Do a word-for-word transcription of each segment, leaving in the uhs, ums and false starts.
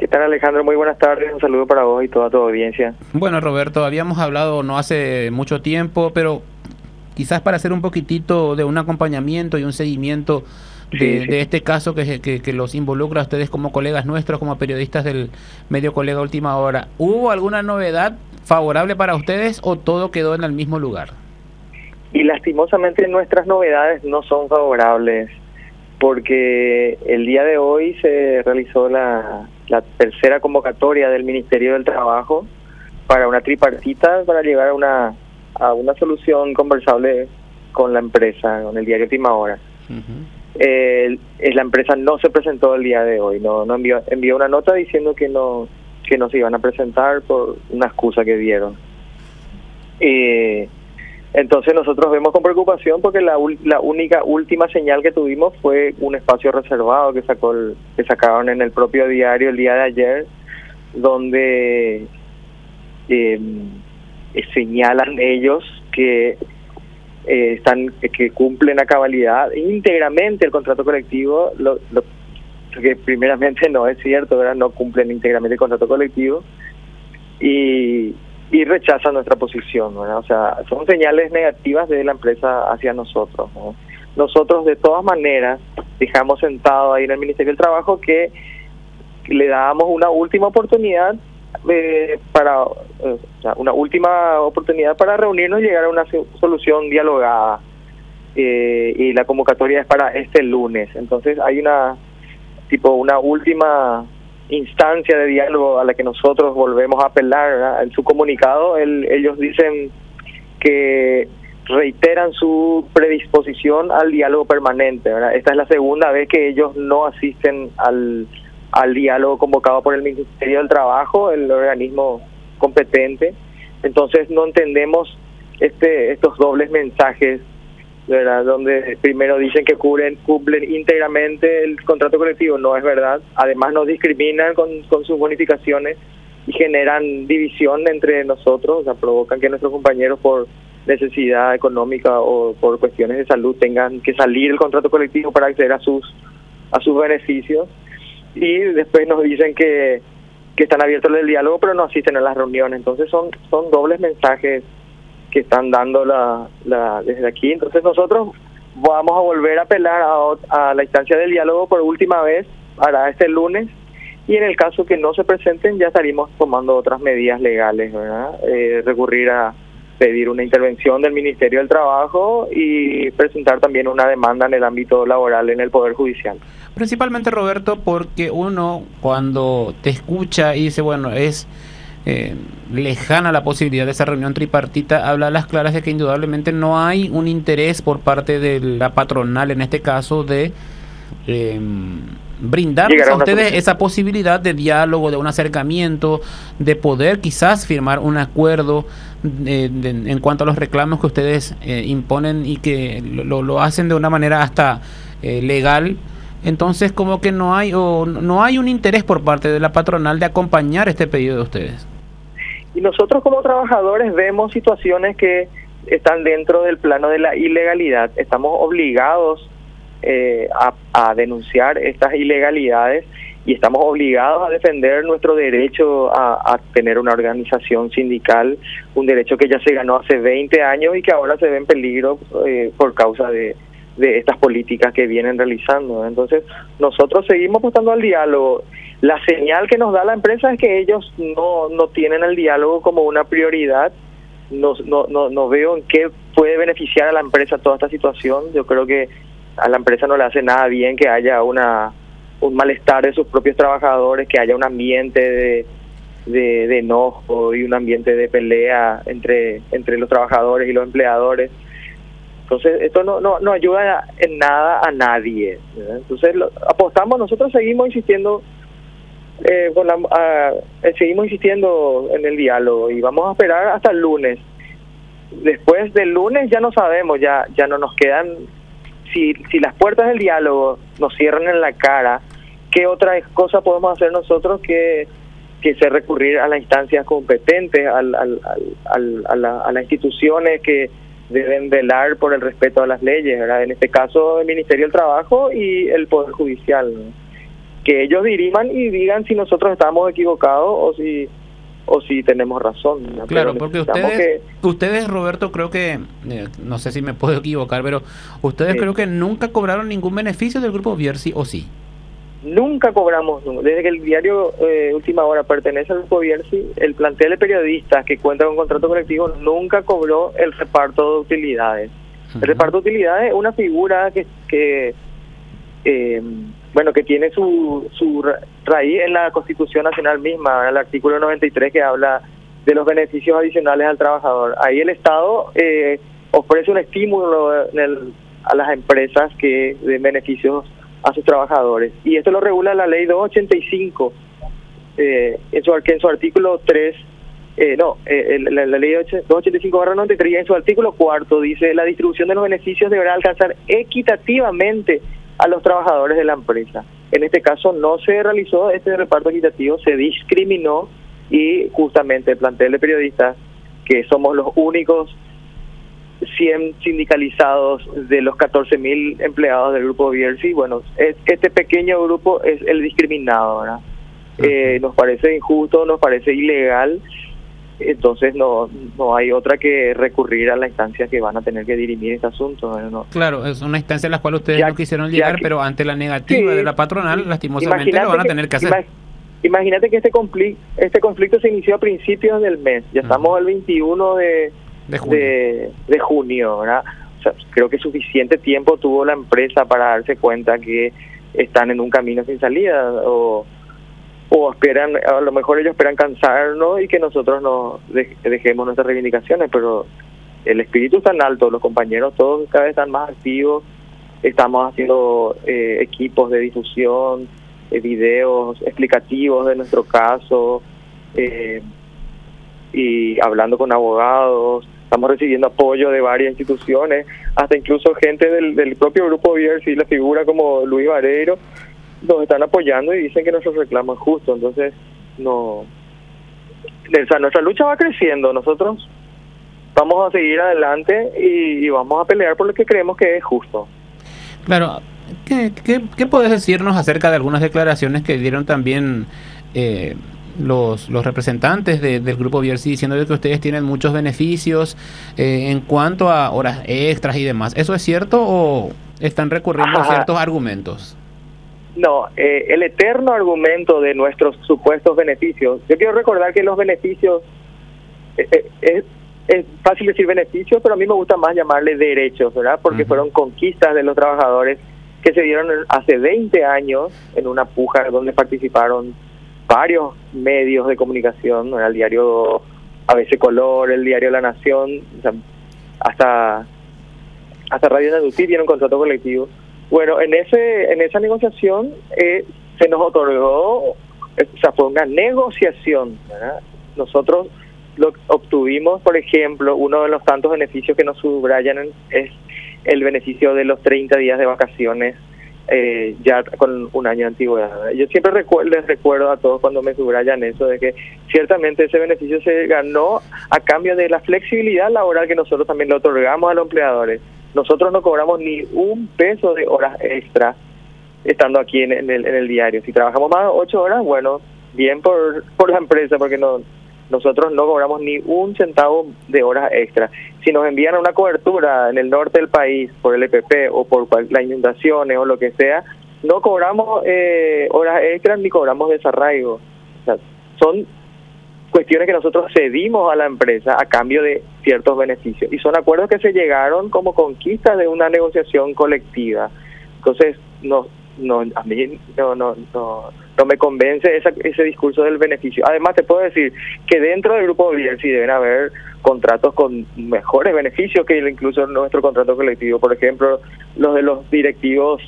tal, Alejandro? Muy buenas tardes, un saludo para vos y toda tu audiencia. Bueno, Roberto, habíamos hablado no hace mucho tiempo, pero quizás para hacer un poquitito de un acompañamiento y un seguimiento Sí, de, sí. de este caso que, que, que los involucra a ustedes como colegas nuestros, como periodistas del medio Colega Última Hora. ¿Hubo alguna novedad favorable para ustedes o todo quedó en el mismo lugar? Y lastimosamente nuestras novedades no son favorables, porque el día de hoy se realizó la, la tercera convocatoria del Ministerio del Trabajo para una tripartita para llegar a una a una solución conversable con la empresa, con el diario Última Hora. Uh-huh. eh, la empresa no se presentó el día de hoy, no no envió envió una nota diciendo que no que no se iban a presentar por una excusa que dieron. Eh, Entonces nosotros vemos con preocupación porque la, la única última señal que tuvimos fue un espacio reservado que sacó el, que sacaron en el propio diario el día de ayer, donde eh, señalan ellos que eh, están que cumplen a cabalidad íntegramente el contrato colectivo, lo, lo que primeramente no es cierto, ¿verdad? No cumplen íntegramente el contrato colectivo y y rechazan nuestra posición, ¿verdad? O sea, son señales negativas de la empresa hacia nosotros, ¿no? Nosotros de todas maneras dejamos sentado ahí en el Ministerio del Trabajo que le dábamos una última oportunidad eh, para eh, o sea, una última oportunidad para reunirnos y llegar a una solución dialogada, eh, y la convocatoria es para este lunes. Entonces hay una tipo una última instancia de diálogo a la que nosotros volvemos a apelar, ¿verdad? En su comunicado el, ellos dicen que reiteran su predisposición al diálogo permanente, ¿verdad? Esta es la segunda vez que ellos no asisten al, al diálogo convocado por el Ministerio del Trabajo, el organismo competente. Entonces no entendemos este estos dobles mensajes, ¿verdad? Donde primero dicen que cubren, cumplen íntegramente el contrato colectivo, no es verdad. Además nos discriminan con, con sus bonificaciones y generan división entre nosotros, o sea, provocan que nuestros compañeros por necesidad económica o por cuestiones de salud tengan que salir del contrato colectivo para acceder a sus a sus beneficios, y después nos dicen que, que están abiertos al diálogo pero no asisten a las reuniones. Entonces son, son dobles mensajes que están dando la, la desde aquí. Entonces nosotros vamos a volver a apelar a, a la instancia del diálogo por última vez para este lunes, y en el caso que no se presenten ya estaríamos tomando otras medidas legales, ¿verdad? Eh, recurrir a pedir una intervención del Ministerio del Trabajo y presentar también una demanda en el ámbito laboral en el Poder Judicial. Principalmente, Roberto, porque uno cuando te escucha y dice, bueno, es Eh, lejana la posibilidad de esa reunión tripartita, habla a las claras de que indudablemente no hay un interés por parte de la patronal, en este caso, de eh, brindarles a, a ustedes solución, esa posibilidad de diálogo, de un acercamiento, de poder quizás firmar un acuerdo de, de, en cuanto a los reclamos que ustedes eh, imponen y que lo, lo hacen de una manera hasta eh, legal. Entonces, como que no hay o no hay un interés por parte de la patronal de acompañar este pedido de ustedes. Y nosotros como trabajadores vemos situaciones que están dentro del plano de la ilegalidad. Estamos obligados eh, a, a denunciar estas ilegalidades y estamos obligados a defender nuestro derecho a, a tener una organización sindical, un derecho que ya se ganó hace veinte años y que ahora se ve en peligro eh, por causa de de estas políticas que vienen realizando. Entonces nosotros seguimos apostando al diálogo. La señal que nos da la empresa es que ellos no no tienen el diálogo como una prioridad. No, no, no, no veo en qué puede beneficiar a la empresa toda esta situación. Yo creo que a la empresa no le hace nada bien que haya una un malestar de sus propios trabajadores, que haya un ambiente de, de, de enojo y un ambiente de pelea entre, entre los trabajadores y los empleadores. Entonces esto no no no ayuda en nada a nadie, ¿verdad? Entonces lo, apostamos, nosotros seguimos insistiendo eh, con la, a, eh, seguimos insistiendo en el diálogo y vamos a esperar hasta el lunes. Después del lunes ya no sabemos, ya ya no nos quedan, si si las puertas del diálogo nos cierran en la cara, ¿qué otra cosa podemos hacer nosotros que que se recurrir a las instancias competentes, al, al, al, al, a, la, a las instituciones que deben velar por el respeto a las leyes, ¿verdad? En este caso el Ministerio del Trabajo y el Poder Judicial, ¿no? que ellos diriman y digan si nosotros estamos equivocados o si o si tenemos razón. ¿no? Claro, porque ustedes, que... ustedes, Roberto, creo que, eh, no sé si me puedo equivocar, pero ustedes sí. creo que nunca cobraron ningún beneficio del Grupo Bierzi, ¿o sí? Nunca cobramos, desde que el diario eh, Última Hora pertenece al Grupo Bierzi, el plantel de periodistas que cuenta con contrato colectivo nunca cobró el reparto de utilidades. Uh-huh. El reparto de utilidades es una figura que... que eh, bueno, que tiene su, su raíz en la Constitución Nacional misma, en el artículo noventa y tres que habla de los beneficios adicionales al trabajador. Ahí el Estado eh, ofrece un estímulo en el, a las empresas que den beneficios a sus trabajadores. Y esto lo regula la ley doscientos ochenta y cinco, eh, en, su, que en su artículo tres, eh, no, eh, la, la ley doscientos ochenta y cinco barra noventa y tres, en su artículo cuarto dice: la distribución de los beneficios deberá alcanzar equitativamente a los trabajadores de la empresa. En este caso no se realizó este reparto equitativo, se discriminó, y justamente el plantel de periodistas, que somos los únicos cien sindicalizados de los catorce mil empleados del Grupo Bierzi, bueno, es, este pequeño grupo es el discriminado, ¿verdad? Eh, nos parece injusto, nos parece ilegal. Entonces no no hay otra que recurrir a la instancia que van a tener que dirimir este asunto, ¿no? Claro, es una instancia a la cual ustedes ya, no quisieron llegar, que, pero ante la negativa sí, de la patronal, lastimosamente lo van a tener que hacer. Imag, imagínate que este conflicto, este conflicto se inició a principios del mes, ya uh-huh. estamos al veintiuno de, de junio, de, de junio ¿verdad? O sea, creo que suficiente tiempo tuvo la empresa para darse cuenta que están en un camino sin salida, o o esperan, a lo mejor ellos esperan cansarnos y que nosotros nos dejemos nuestras reivindicaciones, pero el espíritu está en alto, los compañeros todos cada vez están más activos, estamos haciendo eh, equipos de difusión, eh, videos explicativos de nuestro caso, eh, y hablando con abogados, estamos recibiendo apoyo de varias instituciones, hasta incluso gente del, del propio Grupo Bierzi, la figura como Luis Vareiro, nos están apoyando y dicen que nuestro reclamo es justo. Entonces no, o sea, nuestra lucha va creciendo, nosotros vamos a seguir adelante y, y vamos a pelear por lo que creemos que es justo. Claro, ¿qué, qué, qué puedes decirnos acerca de algunas declaraciones que dieron también eh, los los representantes de, del Grupo Bierzi, diciendo que ustedes tienen muchos beneficios eh, en cuanto a horas extras y demás? ¿Eso es cierto o están recurriendo Ajá. a ciertos argumentos? No, eh, el eterno argumento de nuestros supuestos beneficios. Yo quiero recordar que los beneficios, eh, eh, es, es fácil decir beneficios, pero a mí me gusta más llamarle derechos, ¿verdad? Porque uh-huh. fueron conquistas de los trabajadores que se dieron hace veinte años en una puja donde participaron varios medios de comunicación, ¿no? El diario A B C Color, el diario La Nación, o sea, hasta, hasta Radio Naducí tiene un contrato colectivo. Bueno, en ese en esa negociación eh, se nos otorgó, o sea, fue una negociación, ¿verdad? Nosotros lo obtuvimos, por ejemplo, uno de los tantos beneficios que nos subrayan es el beneficio de los treinta días de vacaciones eh, ya con un año de antigüedad, ¿verdad? Yo siempre recuerdo, les recuerdo a todos cuando me subrayan eso, de que ciertamente ese beneficio se ganó a cambio de la flexibilidad laboral que nosotros también le otorgamos a los empleadores. Nosotros no cobramos ni un peso de horas extra estando aquí en, en, el, en el diario. Si trabajamos más de ocho horas, bueno, bien por por la empresa, porque no nosotros no cobramos ni un centavo de horas extra. Si nos envían a una cobertura en el norte del país por el E P P o por cual, las inundaciones o lo que sea, no cobramos eh, horas extras ni cobramos desarraigo. O sea, son cuestiones que nosotros cedimos a la empresa a cambio de ciertos beneficios, y son acuerdos que se llegaron como conquista de una negociación colectiva. Entonces no no a mí no no no, no me convence esa, ese discurso del beneficio. Además te puedo decir que dentro del Grupo Bierzi deben haber contratos con mejores beneficios que incluso nuestro contrato colectivo. Por ejemplo, los de los directivos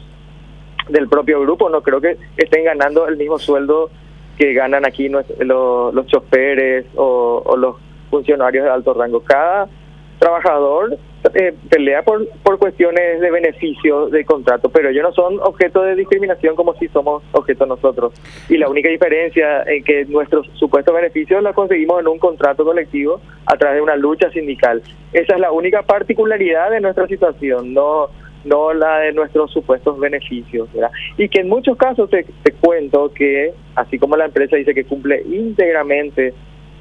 del propio grupo no creo que estén ganando el mismo sueldo que ganan aquí los, los, los choferes o, o los funcionarios de alto rango. Cada trabajador eh, pelea por por cuestiones de beneficio de contrato, pero ellos no son objeto de discriminación como si somos objeto nosotros. Y la única diferencia es que nuestros supuestos beneficios los conseguimos en un contrato colectivo a través de una lucha sindical. Esa es la única particularidad de nuestra situación. No no la de nuestros supuestos beneficios, ¿verdad? Y que en muchos casos te, te cuento que, así como la empresa dice que cumple íntegramente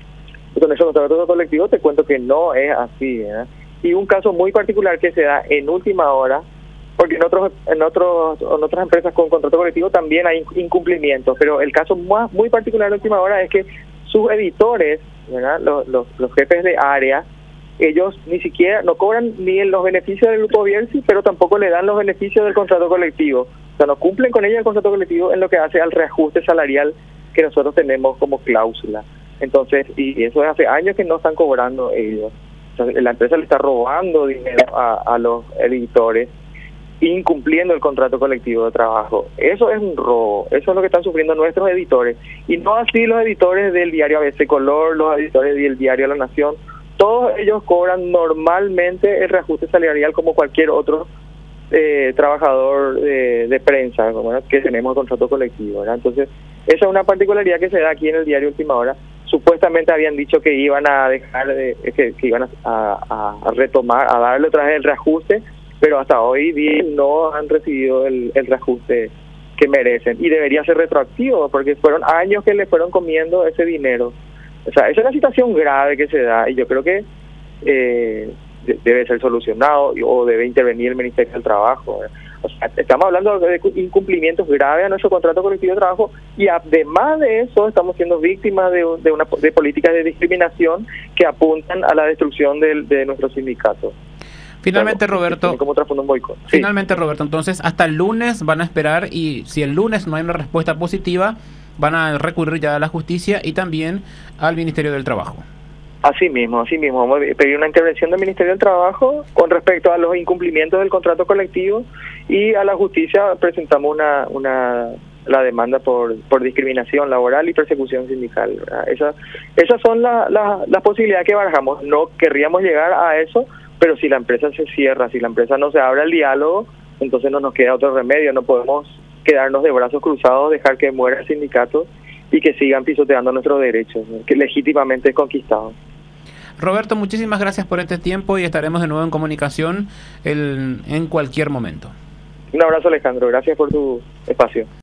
con esos contratos colectivos, te cuento que no es así, ¿verdad? Y un caso muy particular que se da en última hora, porque en otros en otros en otras empresas con contrato colectivo también hay incumplimientos, pero el caso más muy particular de última hora es que sus editores, ¿verdad? Los, los, los jefes de área, ellos ni siquiera no cobran ni los beneficios del grupo Bierzi, pero tampoco le dan los beneficios del contrato colectivo. O sea, no cumplen con ella el contrato colectivo en lo que hace al reajuste salarial que nosotros tenemos como cláusula. Entonces, y eso es hace años que no están cobrando ellos. Entonces, la empresa le está robando dinero a, a los editores, incumpliendo el contrato colectivo de trabajo. Eso es un robo, eso es lo que están sufriendo nuestros editores, y no así los editores del diario A B C Color, los editores del diario La Nación. Todos ellos cobran normalmente el reajuste salarial como cualquier otro eh, trabajador de, de prensa, ¿verdad? Que tenemos contrato colectivo, ¿verdad? Entonces, esa es una particularidad que se da aquí en el diario Última Hora. Supuestamente habían dicho que iban a dejar, de, que, que iban a, a, a retomar, a darle otra vez el reajuste, pero hasta hoy día no han recibido el, el reajuste que merecen, y debería ser retroactivo porque fueron años que le fueron comiendo ese dinero. O sea, esa es una situación grave que se da, y yo creo que eh, debe ser solucionado o debe intervenir el Ministerio del Trabajo. O sea, estamos hablando de incumplimientos graves a nuestro contrato colectivo de trabajo, y además de eso estamos siendo víctimas de, de, una, de políticas de discriminación que apuntan a la destrucción de, de nuestro sindicato. Finalmente, Roberto, como trasfondo un boicot. Sí. Finalmente, Roberto, entonces hasta el lunes van a esperar, y si el lunes no hay una respuesta positiva, van a recurrir ya a la justicia y también al Ministerio del Trabajo. Así mismo, así mismo. Vamos a pedir una intervención del Ministerio del Trabajo con respecto a los incumplimientos del contrato colectivo, y a la justicia presentamos una una la demanda por por discriminación laboral y persecución sindical, ¿verdad? Esa, esas son la, la, las posibilidades que barajamos. No querríamos llegar a eso, pero si la empresa se cierra, si la empresa no se abre al diálogo, entonces no nos queda otro remedio. No podemos quedarnos de brazos cruzados, dejar que muera el sindicato y que sigan pisoteando nuestros derechos, ¿no? Que legítimamente conquistados. Roberto, muchísimas gracias por este tiempo, y estaremos de nuevo en comunicación el, en cualquier momento. Un abrazo, Alejandro. Gracias por tu espacio.